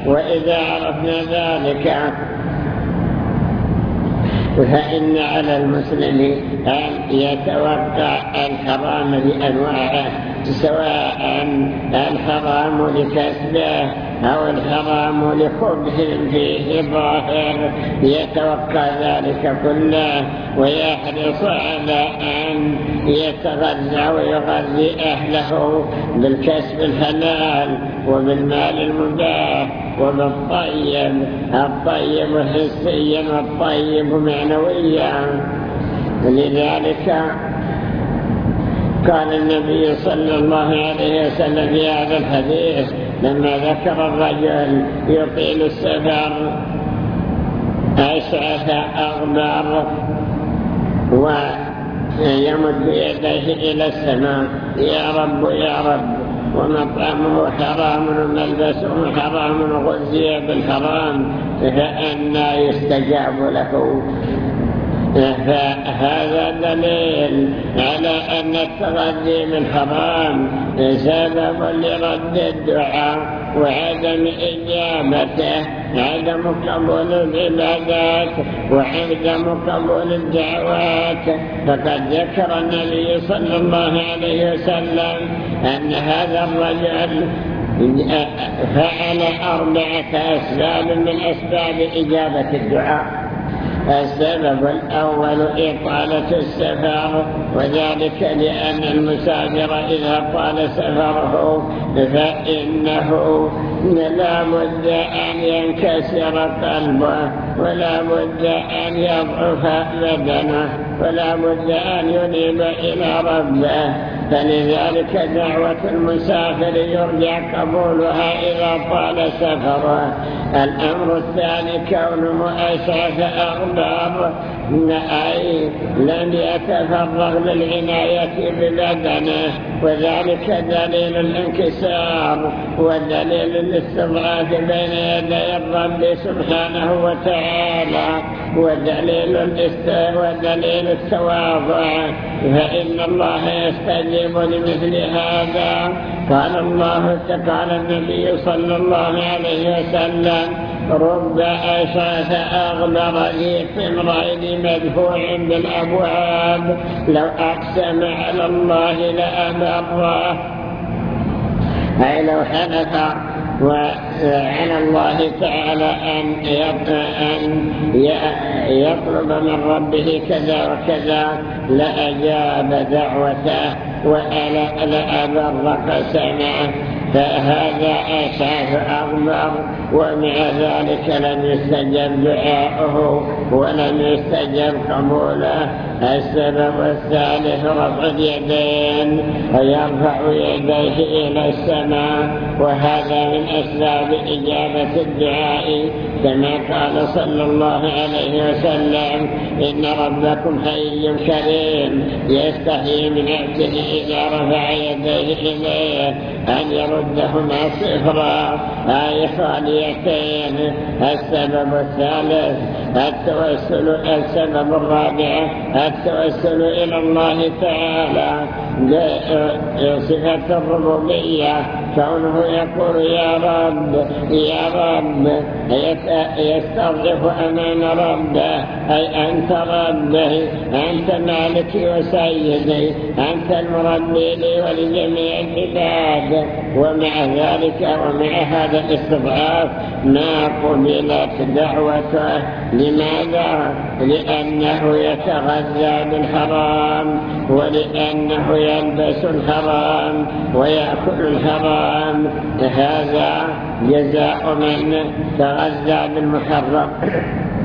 وإذا عرفنا ذلك فإن على المسلم أن يتوقع الحرام بأنواعه، سواء الحرام لكسبه أو الحرام لخبث فيه ظاهر، يتوقع ذلك كله ويحرص على أن يتغذى ويغذي أهله بالكسب الحلال وبالمال المباح وبالطيب، الطيب حسيا والطيب معنويا. لذلك قال النبي صلى الله عليه وسلم في هذا الحديث لما ذكر الرجل يطيل السفر أشعث أغبر ويمد يديه إلى السماء: يا رب يا رب، ومطعمه حرام وملبسه حرام وغذي بالحرام، فأنى يستجاب له؟ فهذا دليل على أن التغذي بالحرام سبب لرد الدعاء وعدم إجابته، عدم قبول العبادات وعدم قبول الدعوات. فقد ذكر النبي صلى الله عليه وسلم أن هذا الرجل فعل 4 أسباب من أسباب إجابة الدعاء. السبب الأول إطالة السفر، وذلك لأن المسافر إذا طال سفره فإنه لا بد أن ينكسر قلبه، ولا بد أن يضعف بدنه، ولا بد أن ينيب إلى ربه. فلذلك دعوة المسافر يرجع قبولها إذا طال سفره. الأمر الثاني كونه أشعث أغبر، أي لم يتفرغ للعناية ببدنه، وذلك دليل الانكسار ودليل الاستضعاف بين يدي الرب سبحانه وتعالى، ودليل التواضع، فإن الله يستجيب لمثل هذا. قال النبي صلى الله عليه وسلم: رب أشعث أغبر ذي طمرين مدفوع بالأبواب لو أقسم على الله لأبره، أي لو حلف وعلى الله تعالى أن يطلب من ربه كذا وكذا لأجاب دعوته ولأبر قسمه. فهذا أشعث أغبر، ومع ذلك لم يستجب دعاؤه ولم يستجب قبوله. السبب الثالث رفع اليدين، ويرفع يديه إلى السماء، وهذا من أسباب إجابة الدعاء، كما قال صلى الله عليه وسلم: إن ربكم حي كريم يستحيي من عبده إذا رفع يديه إليه أن يردهما صفرا أي خاليتين. السبب الثالث السبب الرابع التوسل إلى الله تعالى بصفة الربوبية، كونه يقول يا رب يا رب، يستضعف أمام ربه، أي أنت ربي، أنت مالكي وسيدي، أنت المربي لي ولجميع العباد. ومع ذلك ومع هذا الاستضعاف ما قبلت دعوته. لماذا؟ لأنه يتغذى بالحرام، ولأنه يلبس الحرام ويأكل الحرام. هذا جزاء من تغذى بالمحرم.